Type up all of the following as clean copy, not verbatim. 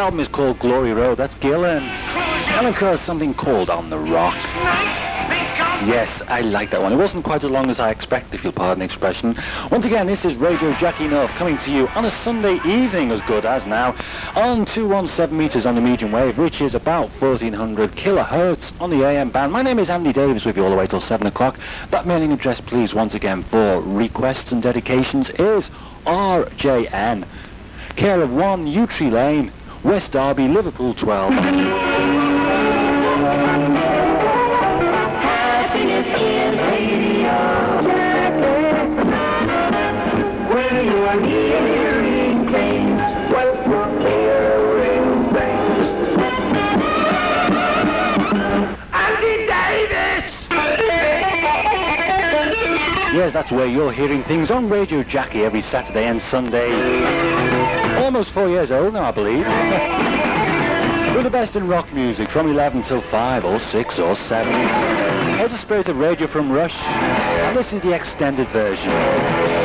album is called Glory Road. That's Gillan. And of course, something called On the Rocks. Yes, I like that one. It wasn't quite as long as I expected, if you'll pardon the expression. Once again, this is Radio Jackie North coming to you on a Sunday evening, as good as now, on 217 metres on the medium wave, which is about 1400 kilohertz on the AM band. My name is Andy Davis, with you all the way till 7 o'clock. That mailing address, please, once again, for requests and dedications is RJN, care of 1 Utree Lane, West Derby, Liverpool 12. Yes, that's where you're hearing things on Radio Jackie every Saturday and Sunday. Almost 4 years old now, I believe. With the best in rock music from 11 till 5 or 6 or 7. Here's the Spirit of Radio from Rush, and this is the extended version.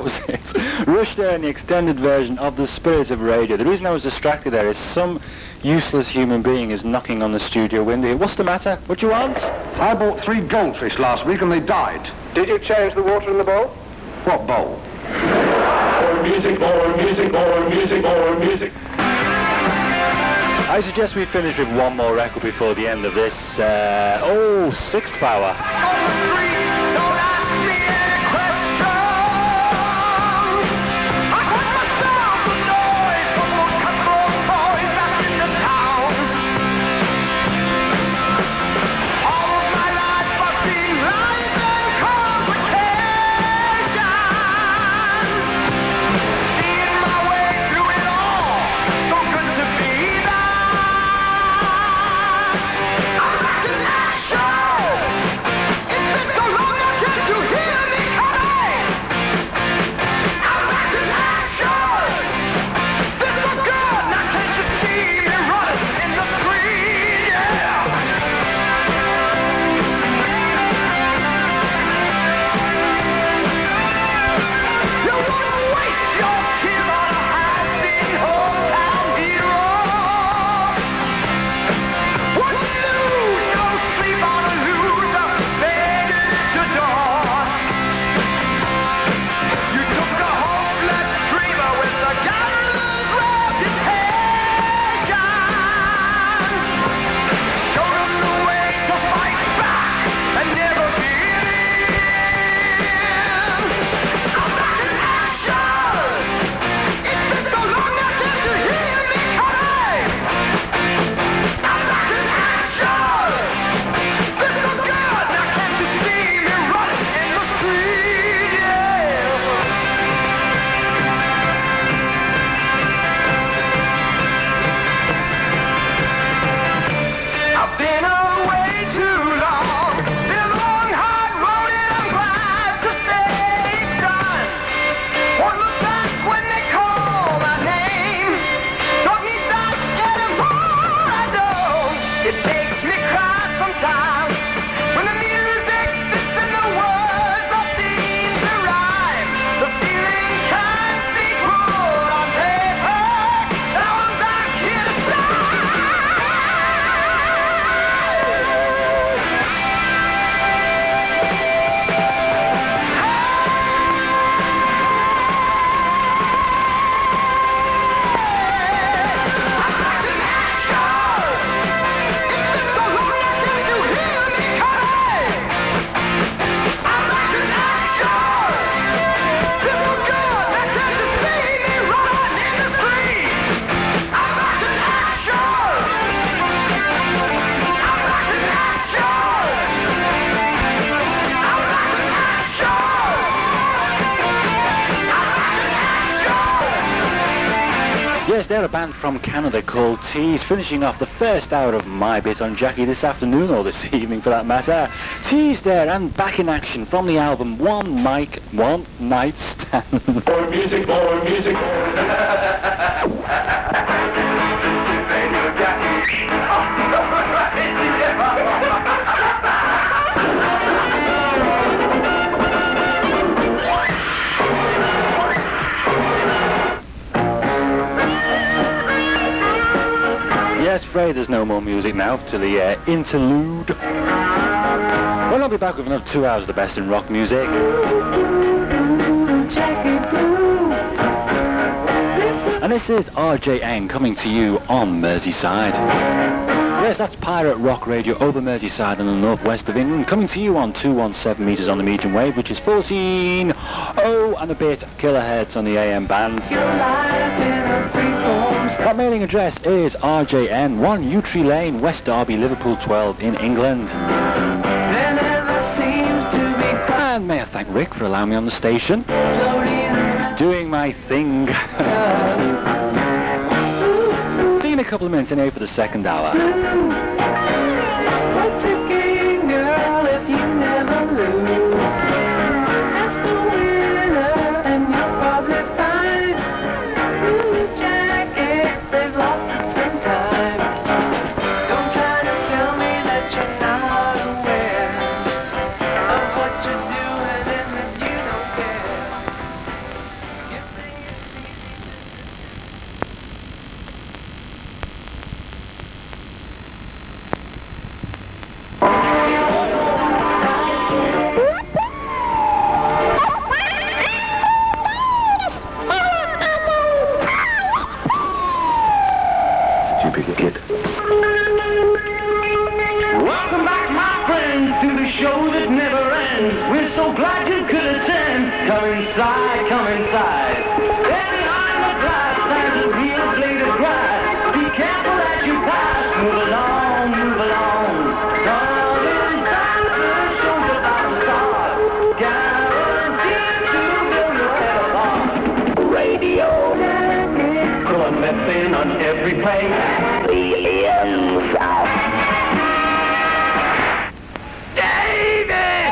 Roses. Rush there in the extended version of The Spirit of Radio. The reason I was distracted there is some useless human being is knocking on the studio window. What's the matter? What you want? I bought 3 goldfish last week and they died. Did you change the water in the bowl? What bowl? More music, more music, more music, more music. I suggest we finish with one more record before the end of this, Sixth Power. Yes, they're a band from Canada called Tease, finishing off the first hour of my bit on Jackie this afternoon, or this evening for that matter. Tease there, and back in action from the album One Mic, One Night Stand. More music, more music, more. Yes, afraid there's no more music now till the interlude. Well, I'll be back with another 2 hours of the best in rock music. And this is RJN coming to you on Merseyside. Yes, that's Pirate Rock Radio over Merseyside in the northwest of England, coming to you on 217 metres on the medium wave, which is 14 and a bit kilohertz on the AM band. That mailing address is RJN 1 Utree Lane, West Derby, Liverpool 12 in England. And may I thank Rick for allowing me on the station, doing my thing. See you in a couple of minutes in here for the second hour. What's a game, girl, if you never lose? Ask the winner and you'll probably find Blue Jackets, they've lost it sometime. Don't try to tell me that you're not aware of what you're doing and that you don't care. Come inside, come inside. There behind the glass stands a real blade of grass. Be careful as you pass. Move along, move along. Come inside, the show's about to start. Guaranteed to blow your head apart. Radio. Going messing on every place. The inside. Davis!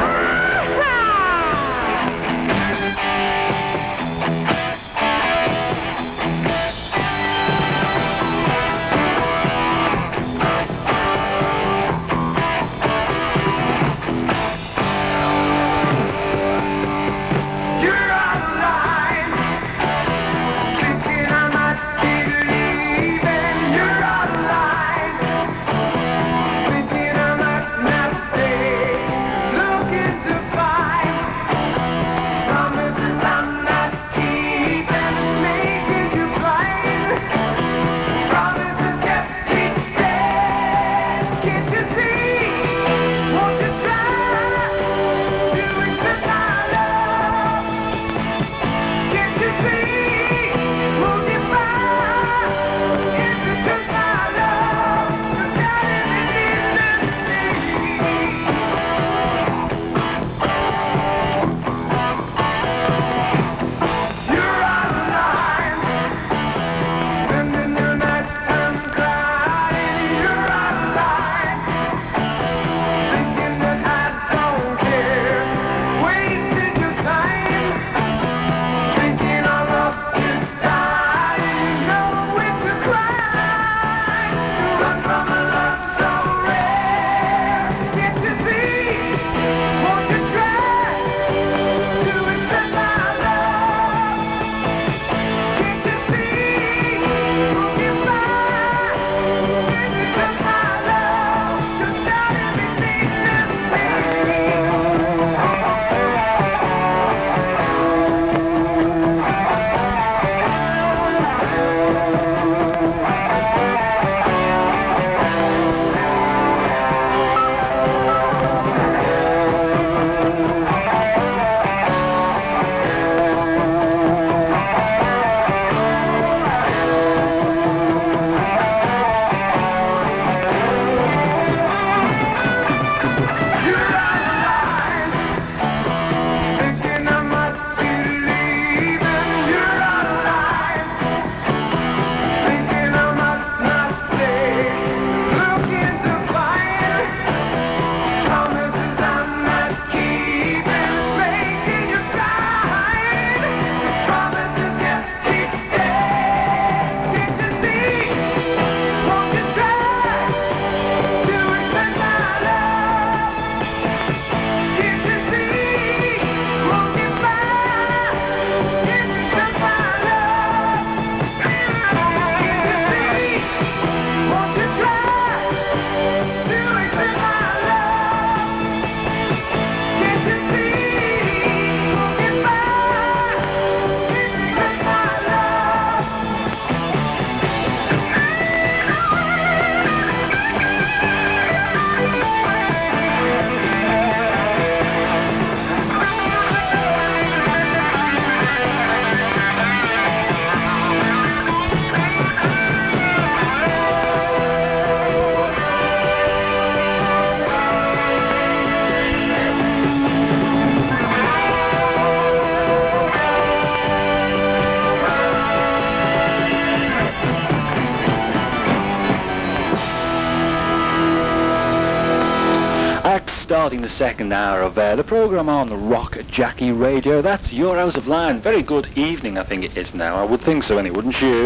Starting the second hour of the programme on the Rock Jackie Radio. That's your House of Line. Very good evening, I think it is now. I would think so, anyway, wouldn't you?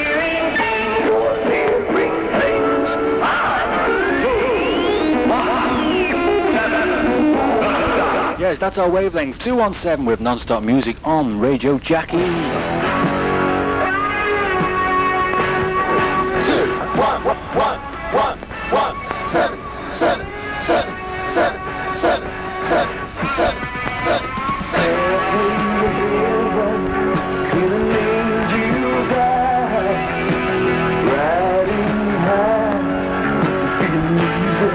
Yes, that's our wavelength. 217 with non-stop music on Radio Jackie. 2, 1, 1, 1, 1, 7, 7, 7. 7, 7, 7, 7, 7,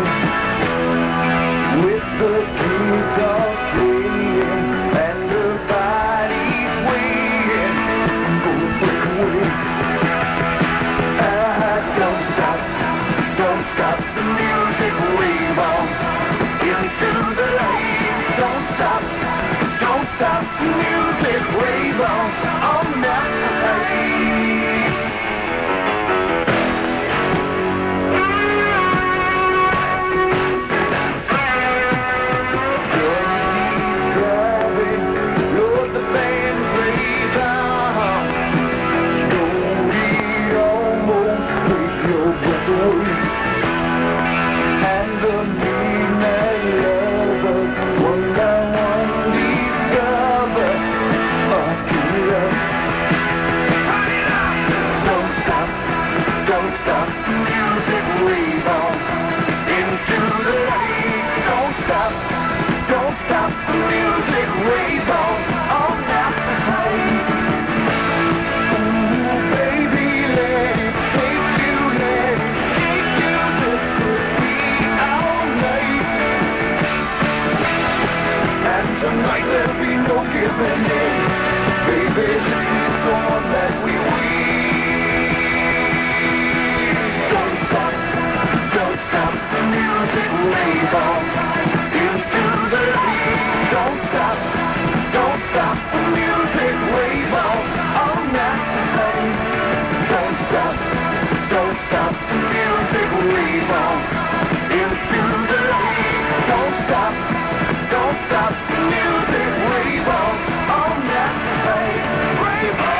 7. stop the music, wave on now. Tonight there'll be no giving in. Baby, please don't let we win. Don't stop the music, wave on into the light. Don't stop the music, wave on now. Don't stop the music, wave on into the light. Don't stop the music, wave on now. Wave on.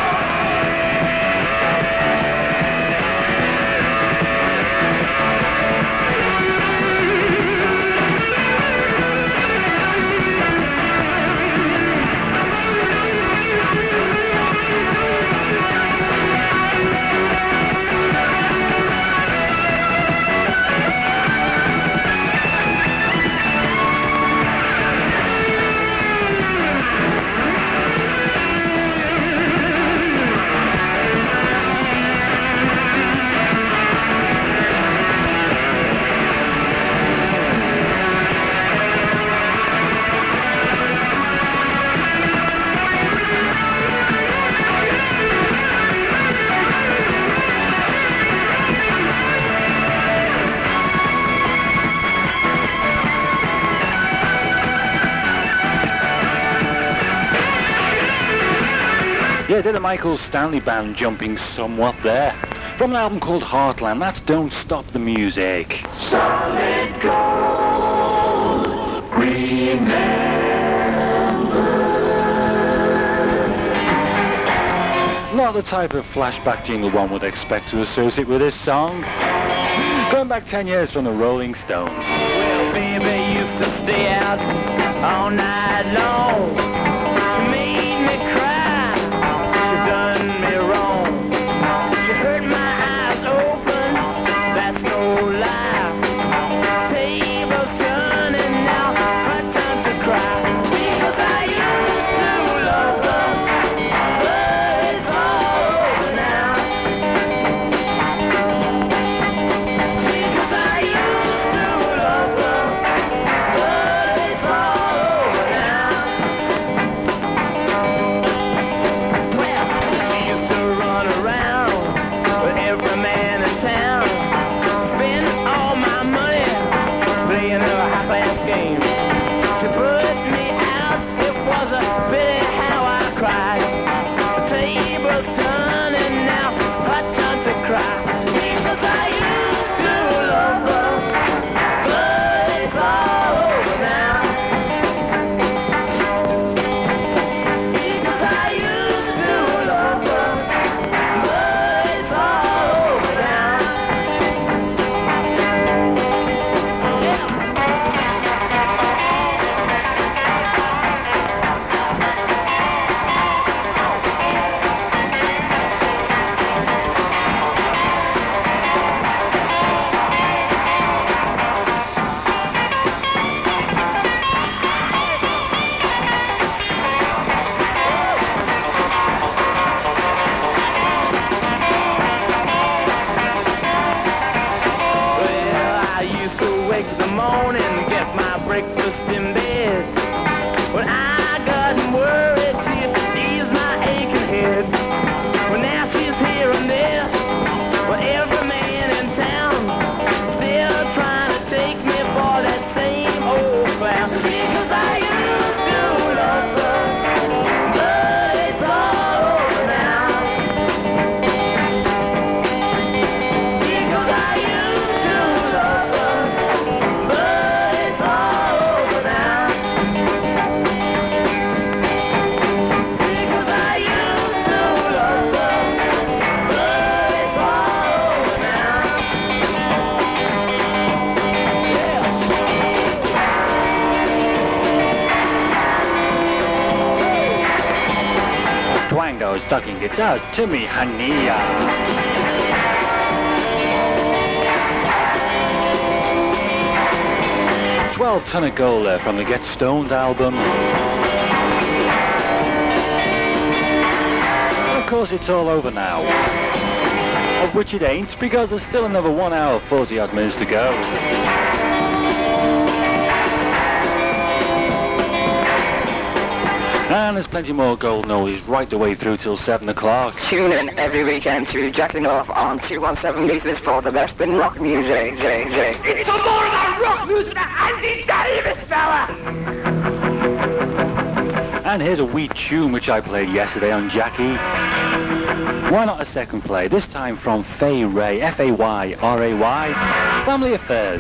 Yeah, did a Michael Stanley Band jumping somewhat there. From an album called Heartland, that's Don't Stop the Music. Solid gold, remember. Not the type of flashback jingle one would expect to associate with this song. Going back 10 years from the Rolling Stones. Well, baby used to stay out all night long. She made me cry, she done me wrong. She hurt my eyes open, that's no lie. Tables turning now, hard time to cry. Because I used to love her, but it's all over now. Because I used to love her, but it's all over now. goes ducking guitars to me, honey. 12-ton of gold there from the Get Stoned album. And of course it's all over now. Of which it ain't, because there's still another 1 hour 40 odd minutes to go. And there's plenty more golden oldies right the way through till 7 o'clock. Tune in every weekend to Jacking Off on 217 Lisa's for the best in rock music. It's more about rock music with Andy Davis, fella! And here's a wee tune which I played yesterday on Jackie. Why not a second play? This time from Fay Ray, F-A-Y-R-A-Y, Family Affairs.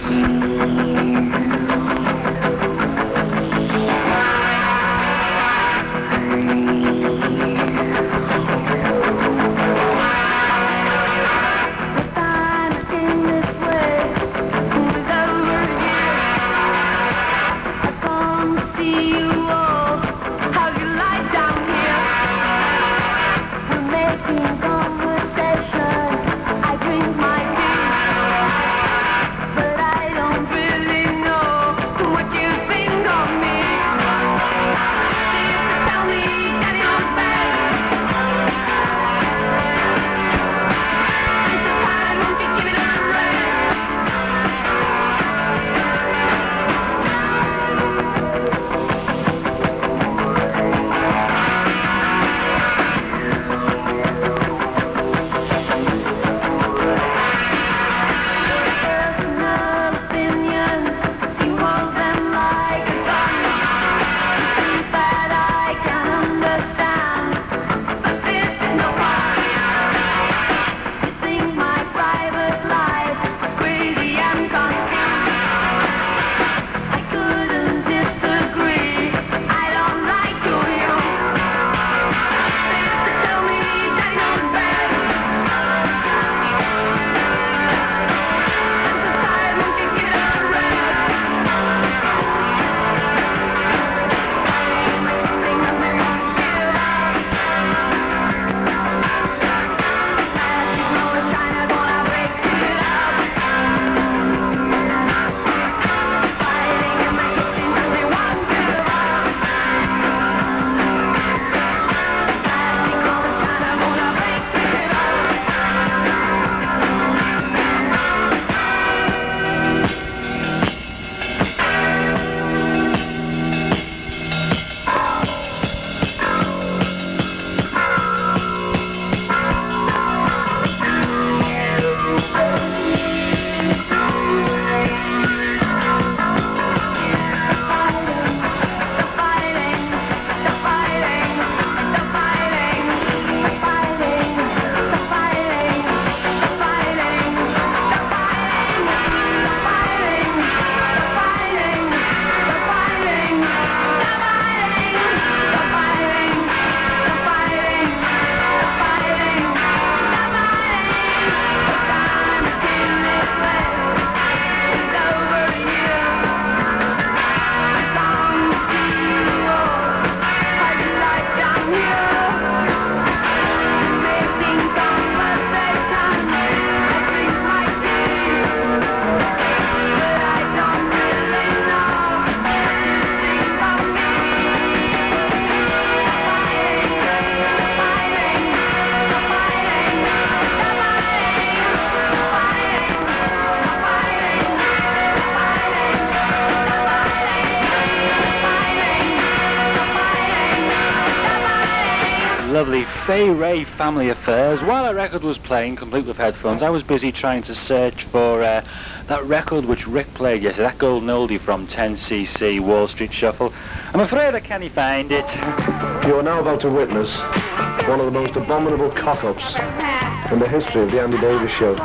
Lovely Fay Ray, Family Affairs. While that record was playing, complete with headphones, I was busy trying to search for that record which Rick played yesterday, that golden oldie from 10cc, Wall Street Shuffle. I'm afraid I can't find it. You are now about to witness one of the most abominable cock-ups in the history of the Andy Davis Show.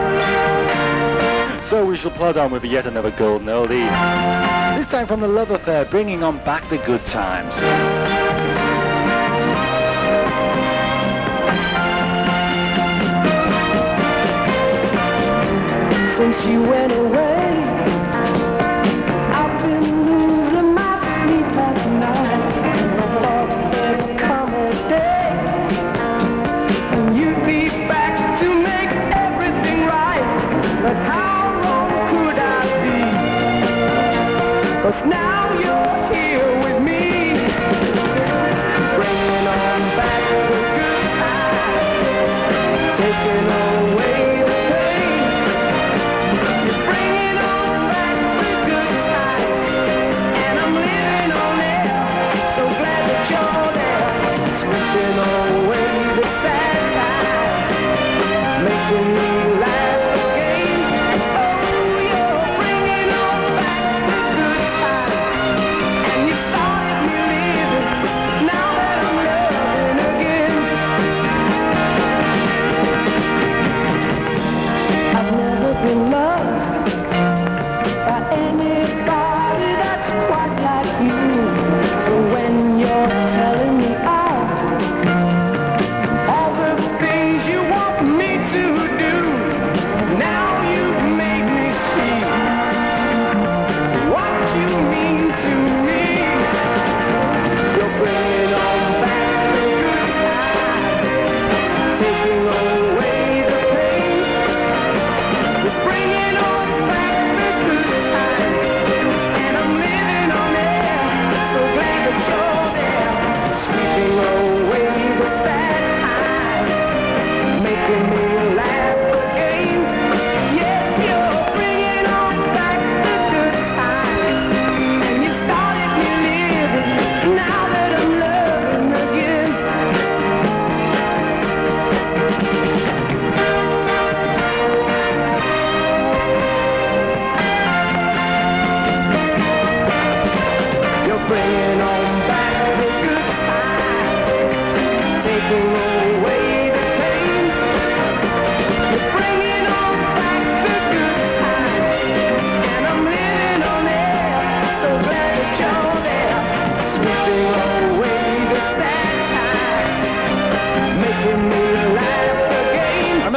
So we shall plod on with yet another golden oldie. This time from the Love Affair, bringing on back the good times. Since you went away, I've been losing my sleep at night. I thought there'd come a day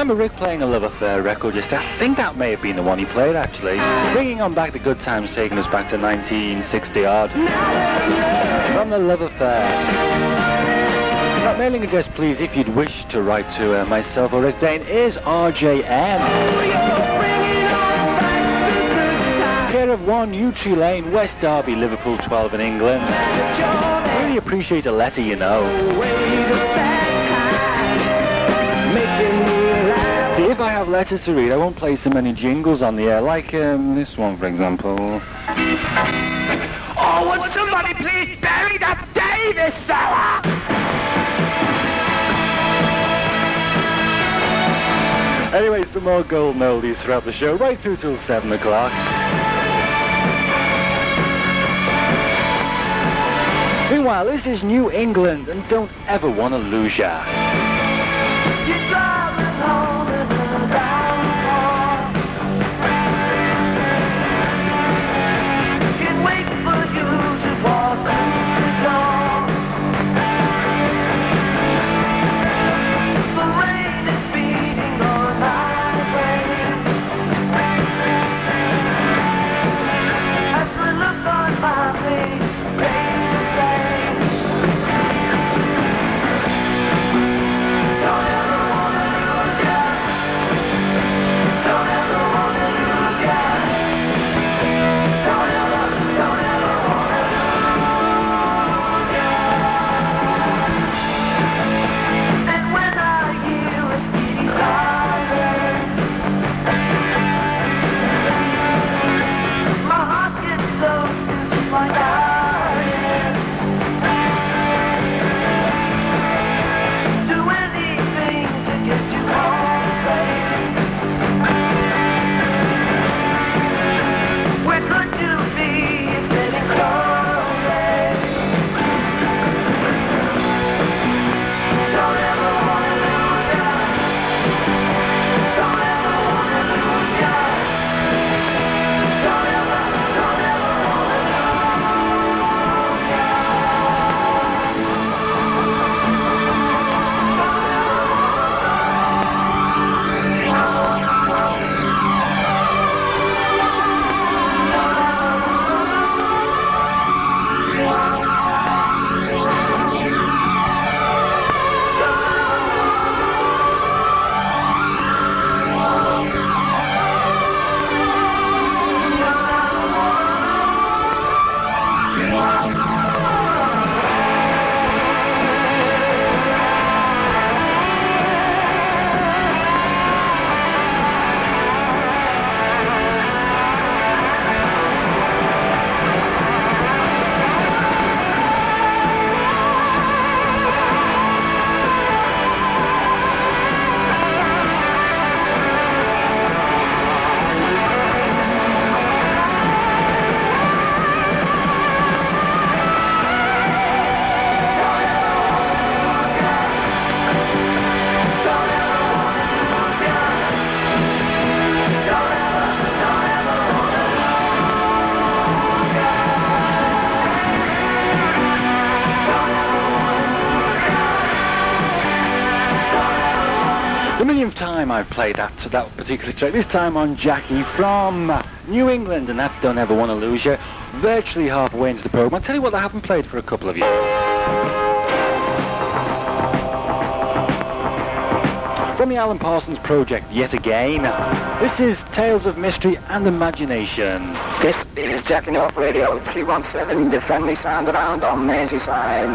remember Rick playing a Love Affair record yesterday. I think that may have been the one he played, actually. Bringing on back the good times, taking us back to 1960-odd. From the Love Affair. That mailing address, please, if you'd wish to write to myself or Rick Dane, is RJM. Care of 1 Yew Tree Lane, West Derby, Liverpool 12 in England. Really appreciate a letter, you know. See, if I have letters to read, I won't play so many jingles on the air, like this one, for example. Oh, would somebody please bury that Davis fella? Anyway, some more golden oldies throughout the show, right through till 7 o'clock. Meanwhile, this is New England, and Don't Ever Wanna Lose Ya. You're driving home in a downpour. Can't wait for you to walk through the door. The rain is beating on my brain. As the look on my face stays the same. Don't ever wanna lose ya. Don't ever wanna lose ya. Don't ever wanna lose ya. And when I hear a steady siren, my heart gets so still, just like iron. Do anything to get you home, baby. Where could you be if getting lonely? Don't ever wanna lose ya. Don't ever wanna lose ya. Don't ever wanna lose ya. The millionth time I've played that particular track, this time on Jackie from New England, and that's Don't Ever Wanna Lose Ya, virtually halfway into the program. I'll tell you what, I haven't played for a couple of years. From the Alan Parsons Project yet again, this is Tales of Mystery and Imagination. This is Jacking Off Radio 317, the friendly sound around on Merseyside.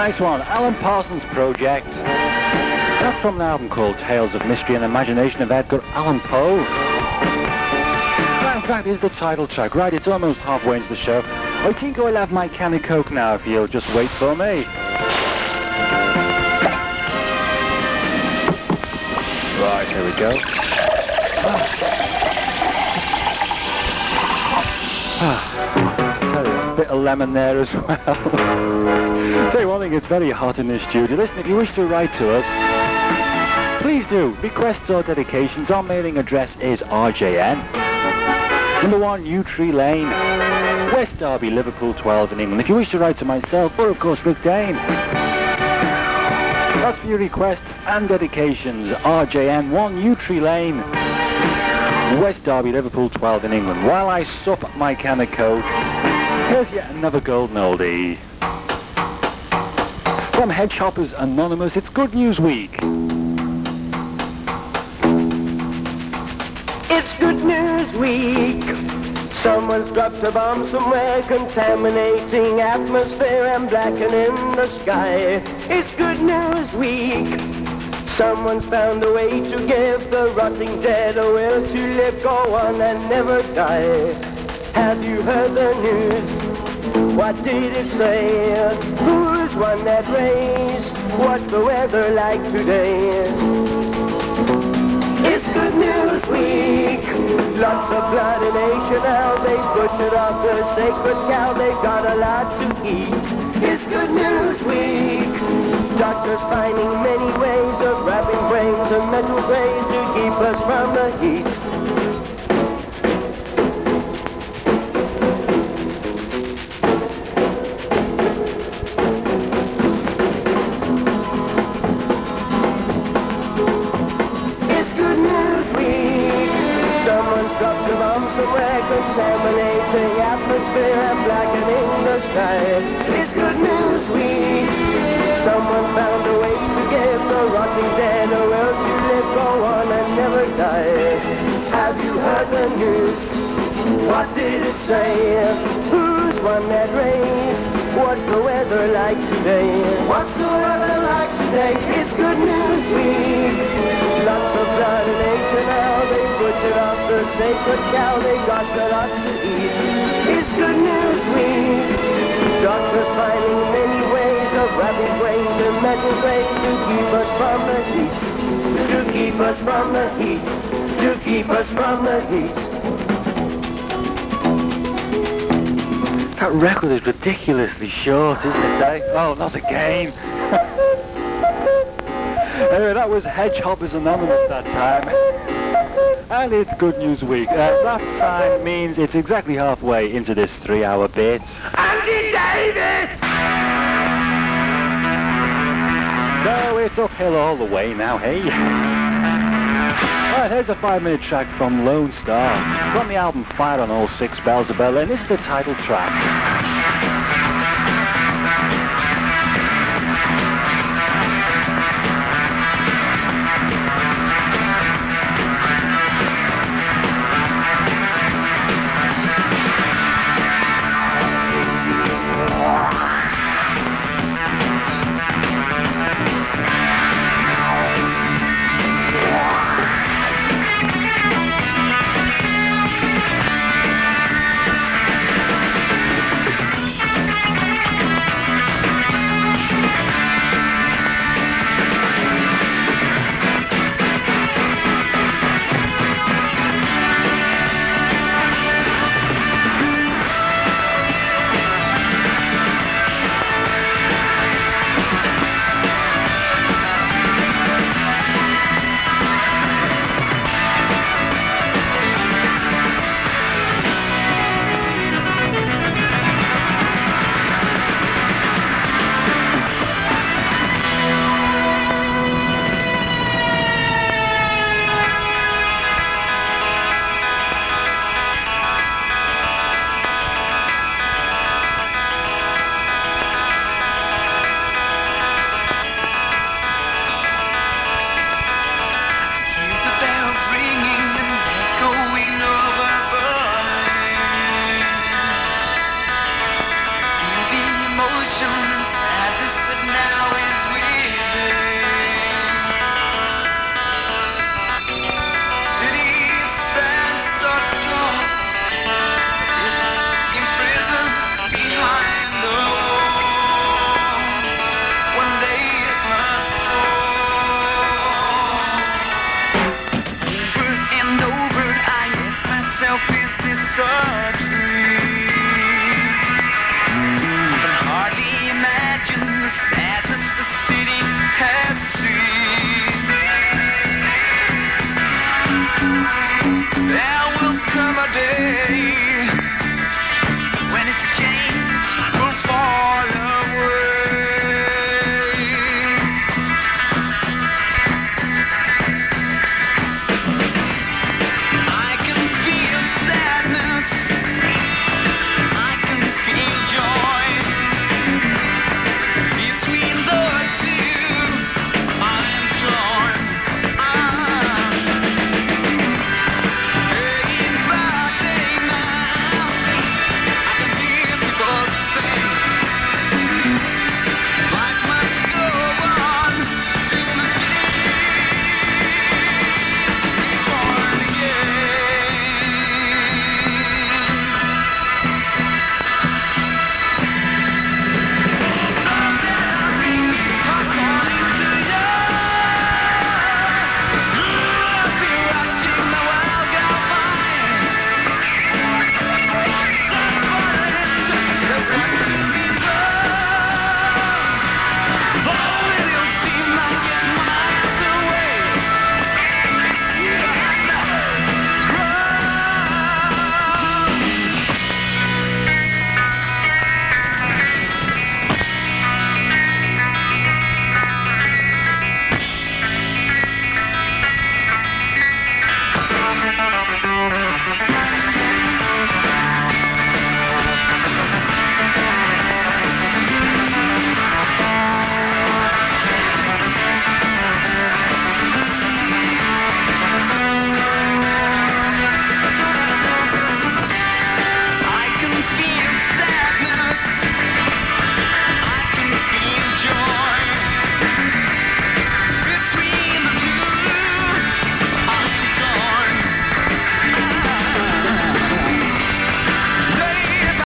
Nice one. Alan Parsons Project. That's from an album called Tales of Mystery and Imagination of Edgar Allan Poe. That, in fact, is the title track. Right, it's almost halfway into the show. I think I'll have my can of Coke now if you'll just wait for me. Right, here we go. A bit of lemon there as well. Tell you one thing, it's very hot in this studio. Listen, if you wish to write to us, please do. Requests or dedications. Our mailing address is RJN. Number 1, Yew Tree Lane, West Derby, Liverpool 12 in England. If you wish to write to myself, or of course Rick Dane. That's for your requests and dedications. RJN 1, Yew Tree Lane, West Derby, Liverpool 12 in England. While I sup my can of Coke, here's yet another golden oldie. From Hedgehoppers Anonymous, it's Good News Week. It's Good News Week. Someone's dropped a bomb somewhere, contaminating atmosphere and blackening the sky. It's Good News Week. Someone's found a way to give the rotting dead a will to live, go on and never die. Have you heard the news? What did it say? Who's won that race? What's the weather like today? It's Good News Week. Lots of blood in Asia now. They butchered up the sacred cow. They've got a lot to eat. It's Good News Week. Doctors finding many ways of wrapping brains and metal trays to keep us from the heat. Contaminating atmosphere and blackening the sky. It's Good News Week. Someone found a way to give the rotting dead a will to live, go on and never die. Have you heard the news? What did it say? Who's won that race? What's the weather like today? What's the weather like today? It's Good News Week. Lots of blood in Asia now. They butchered up the sacred cow. They got a lot to eat. It's Good News Week. Doctors finding many ways of wrapping brains in metal trays to keep us from the heat. To keep us from the heat. To keep us from the heat. That record is ridiculously short, isn't it, eh? Oh, not again. Anyway, that was Hedgehoppers Anonymous that time. And it's Good News Week. That sign means it's exactly halfway into this 3-hour bit. Andy Davis! So it's uphill all the way now, hey? Alright, here's a 5-minute track from Lone Star, from the album Fire on All Six Bells of Berlin. This is the title track.